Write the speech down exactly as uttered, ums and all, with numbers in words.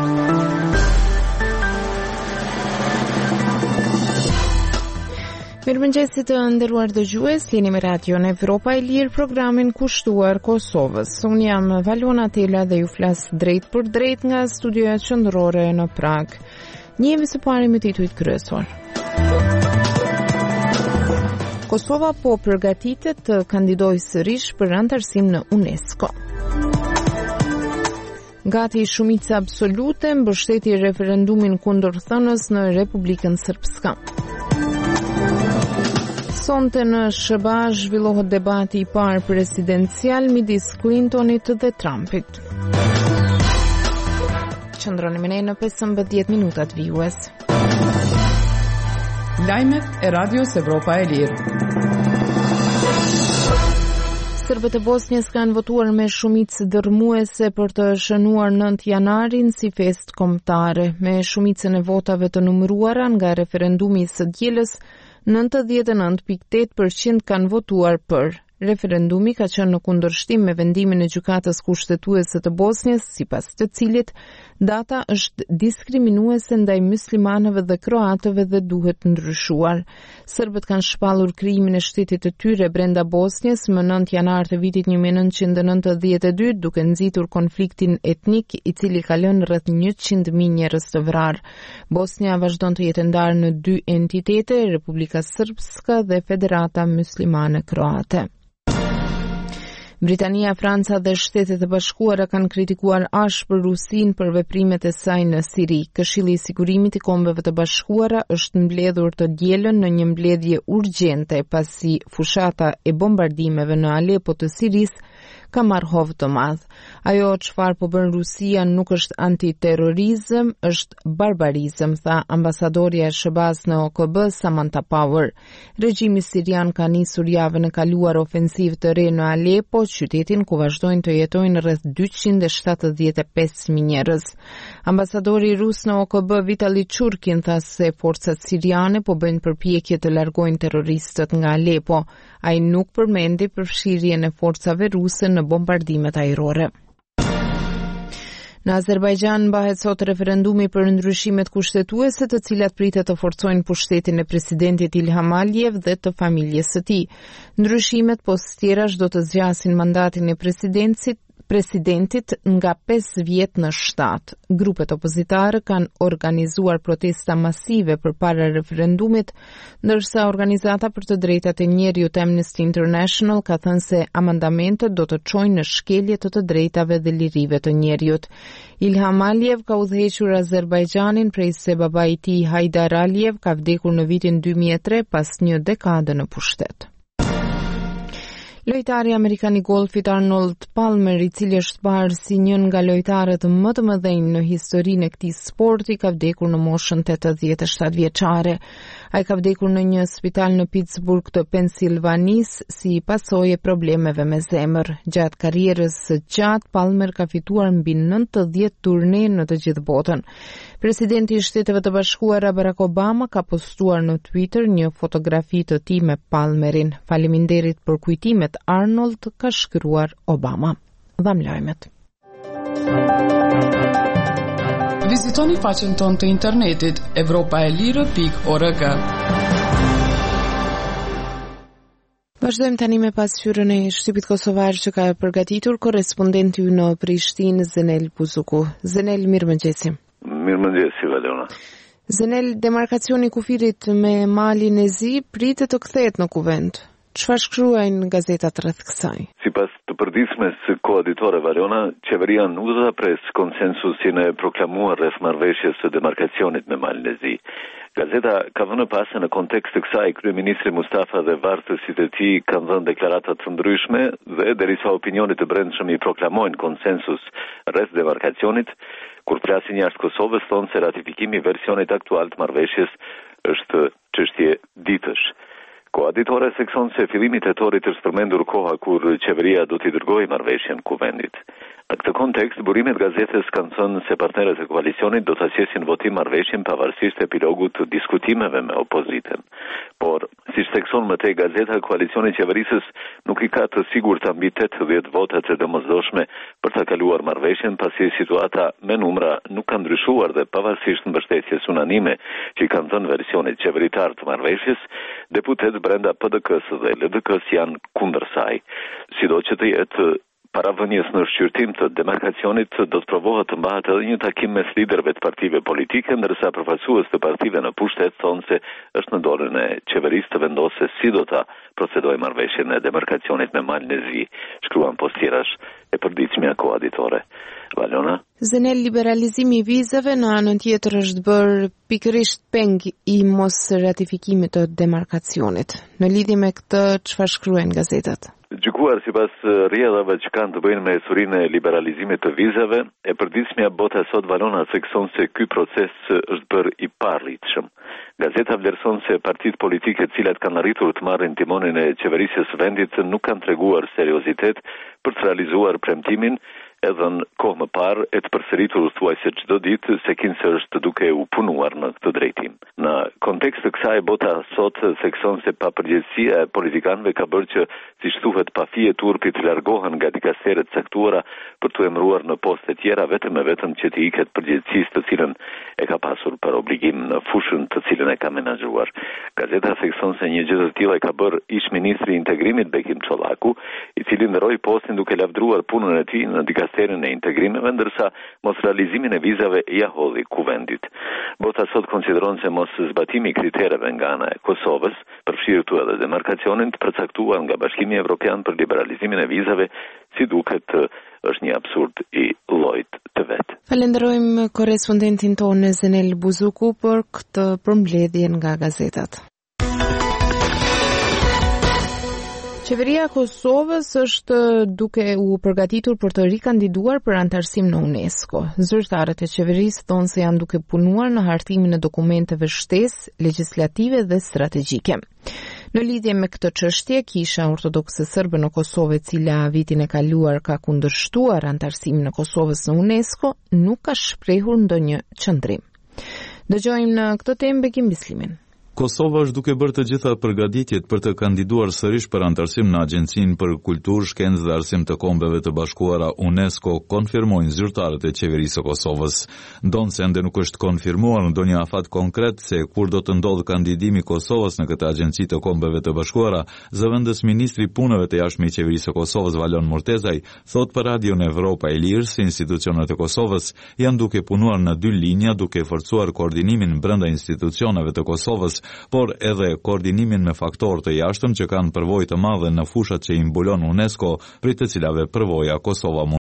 Mirëmëngjesit të nderuar dëgjues, jeni me radion Evropa e Lirë, programin kushtuar Kosovës. Unë jam Valona Tela dhe ju flas drejt për drejt nga studioja qendrore në Prag. Njemi së pari me titujt kryesor. Kosova po përgatitet të kandidojë sërish për anëtarësim në UNESCO. Gati shumica absolute mbështeti referendumin kundër thënës në Republikën Srpska. Sonte në S B A zhvillohet debati i parë presidencial midis Clintonit dhe Trumpit. Qëndroni me ne në pesëmbëdhjetë minutat vijues. Lajmet e Radios Evropa e Lirë. Serbët e Bosnjës kanë votuar me shumicë dërmuese për të shënuar nëntë janarin si festë kombëtare. Me shumicën e votave të numëruara nga referendumi i së dielës, nëntëdhjetë e nëntë pikë tetë përqind kanë votuar për. Referendumi ka qenë në kundërshtim me vendimin e gjykatës kushtetuese të Bosnjës, sipas të cilit data është diskriminuese ndaj muslimanëve dhe kroatëve dhe duhet ndryshuar. Serbët kanë shpallur krijimin e shtetit të tyre brenda Bosnjës më nëntë janar të vitit një mijë e nëntëqind e nëntëdhjetë e dy, duke nxitur konfliktin etnik i cili ka lënë rreth njëqind mijë njerëz të vrarë. Bosnja vazhdon të jetë ndarë në dy entitete, Republika Srpska dhe Federata Muslimane Kroate. Britania, Franca dhe Shtetet e Bashkuara kanë kritikuar ashpër Rusinë për veprimet e saj në Siri. Këshilli i Sigurimit i Kombeve të Bashkuara është mbledhur të dielën në një mbledhje urgjente pasi fushata e bombardimeve në Alepo të Sirisë ka marrë hovë të madh. Ajo çfarë po bën Rusia nuk është antiterrorizëm, është barbarizëm, tha ambasadorja e S B A-s në O K B Samantha Power. Regjimi sirian ka nisur javën e kaluar ofensivë të re në Alepo, qytetin ku vazhdojnë të jetojnë rreth dyqind e shtatëdhjetë e pesë mijë njerëz. Ambasadori rus në O K B Vitali Churkin tha se forcat siriane po bëjnë përpjekje të largojnë terroristët nga Alepo. Ai nuk përmendi përfshirjen e forcave ruse në bombardimet ajrore. Në Azerbajxhan mbahet sot referendumi për ndryshimet kushtetuese, të cilat pritet të forcojnë pushtetin e presidentit Ilham Aliyev dhe të familjes së tij. Ndryshimet post tjerash do të zgjasin mandatin e presidentit presidentit nga pesë vjet në shtatë. Grupet opozitare kanë organizuar protesta masive përpara referendumit, ndërsa organizata për të drejtat e njerëzit Amnesty International ka thënë se amandamentet do të çojnë në shkelje të të drejtave dhe lirive të njerëzit. Ilham Aliyev ka udhëhequr Azerbajxhanin prej se babai i tij Haidar Aliyev ka vdekur në vitin dy mijë e tre pas një dekade në pushtet. Lojtari amerikan i golfit Arnold Palmer, i cili është parë si një nga lojtarët më të mëdhenj në historinë e këtij sporti, ka vdekur në moshën tetëdhjetë e shtatë vjeçare. Ai ka vdekur në një spital në Pittsburgh të Pensilvanisë si pasojë e problemeve me zemër. Gjatë karrierës së gjatë, Palmer ka fituar mbi nëntëdhjetë turne në të gjithë botën. Presidenti i Shteteve të Bashkuara Barack Obama ka postuar në Twitter një fotografi të tij me Palmerin. Faleminderit për kujtimet, Arnold, ka shkruar Obama. Dham lajmet. Vizitoni faqen tonë të internetit evropa e lirë pikë org. Vazhdojmë tani me pasqyrën e shtypit kosovar që ka përgatitur korrespondenti ju në Prishtinë, Zenel Buzuku. Zenel, mirëmëngjesi. Mirëmëngjesi, Valona. Zenel, demarkacioni kufirit me Malin e Zi pritet të kthehet në kuvent. Çfarë shkruajnë gazetat rreth kësaj? Sipas të përditshmes së koaditore Valona, qeveria nuk do ta pres konsensusin e proklamuar rreth marrëveshjes së demarkacionit me Malin e Zi. Gazeta ka vënë pas se në kontekst të kësaj kryeministri Mustafa dhe vartësit e tij kanë dhënë deklarata të ndryshme dhe derisa opinionit të brendshëm i proklamojnë konsensus rreth demarkacionit, kur flasin jashtë Kosovës thonë se ratifikimi i versionit aktual të marrëveshjes është çështje ditësh. Koaditore sekson se fillimi tetorit është përmendur koha kur qeveria do t'i dërgojë marrëveshjen kuvendit. Në këtë kontekst, burimet gazetës kanë thënë se partnerët e koalicionit do të asjesin votim marrëveshjen pavarësisht epilogut të diskutimeve me opozitën. Por, siç thekson më tej gazeta, koalicioni i qeverisës nuk i ka të sigurt mbi tetëdhjetë votat e domosdoshme për të kaluar marrëveshjen, pasi situata me numra nuk ka ndryshuar dhe pavarësisht mbështetjes unanime që i kanë dhënë versionit qeveritar të marrëveshjes, deputet brenda P D K-s dhe L D K-s janë kundër saj, sidoqë të jetë para vënies në shqyrtim të demarkacionit do të provohet të mbahet edhe një takim mes liderëve të partive politike, ndërsa përfaqësues të partive në pushtet thonë se është në dorën e qeverisë të vendosë si do ta procedojë marrëveshjen e demarkacionit me Mal Nezi, shkruan postirash e përditshmja koaditore. Valona? Zenel, liberalizimi i vizave në anën tjetër është bërë pikërisht peng i mos ratifikimit të demarkacionit. Në lidhje me këtë, çfarë shkruajnë gazetat? Gjykuar sipas rrjedhave që kanë të bëjnë me surinë e liberalizimit të vizave, e përditshmja bota sot Valona thekson se ky proces është bërë i parritshëm. Gazeta vlerëson se partitë politike të cilat kanë arritur të marrin timonin e qeverisjes së vendit nuk kanë treguar seriozitet për të realizuar premtimin edhe në kohë më parë e të përsëritur thuajse çdo ditë se kinse është duke u punuar në këtë drejtim. Në kontekst të kësaj, bota sot thekson se papërgjegjësia e politikanëve ka bërë që, siç thuhet, pafije turpi të largohen nga dikasteret caktuara për të emëruar në poste tjera vetëm e vetëm që të iket përgjegjësisë të cilën e ka pasur për obligim në fushën të cilën e ka menaxhuar. Gazeta thekson se një gjë të tillë e ka bërë ish ministri i integrimit Bekim Çollaku, i cili nderoi postin duke lavdruar punën e tij në dikasterin e integrimeve, ndërsa mos realizimin e vizave ja hodhi kuvendit. Bota sot konsideron se mos zbatimi i kritereve nga ana e Kosovës, përfshirë tu edhe demarkacionin të përcaktuar nga Bashkimi Evropian për liberalizimin e vizave, si duket është një absurd i llojit të vet. Falenderojmë korrespondentin tonë Zenel Buzuku për këtë përmbledhje nga gazetat. Qeveria e Kosovës është duke u përgatitur për të rikandiduar për antarësim në UNESCO. Zyrtarët e qeverisë thonë se janë duke punuar në hartimin e dokumenteve shtesë, legjislative dhe strategjike. Në lidhje me këtë çështje, Kisha Ortodokse Serbe në Kosovë, e cila vitin e kaluar ka kundërshtuar antarësimin e Kosovës në UNESCO, nuk ka shprehur ndonjë qëndrim. Dëgjojmë në këtë temë Bekim Bislimin. Kosova është duke bërë të gjitha përgatitjet për të kandiduar sërish për antarësim në Agjencinë për Kulturë, Shkencë dhe Arsim të Kombeve të Bashkuara UNESCO, konfirmojnë zyrtarët e qeverisë së Kosovës. Ndonë se ende nuk është konfirmuar në ndonjë afat konkret se kur do të ndodhë kandidimi i Kosovës në këtë Agjenci të Kombeve të Bashkuara, zëvendës ministri i punëve të jashtme i qeverisë së Kosovës Valon Murtezaj thot për Radion Evropa e Lirë se institucionet e Kosovës janë duke punuar në dy linja duke forcuar koordinimin brenda institucioneve të Kosovës, por edhe koordinimin me faktorë të jashtëm që kanë përvojë të madhe në fushat që i mbulon UNESCO, për të cilave përvoja Kosova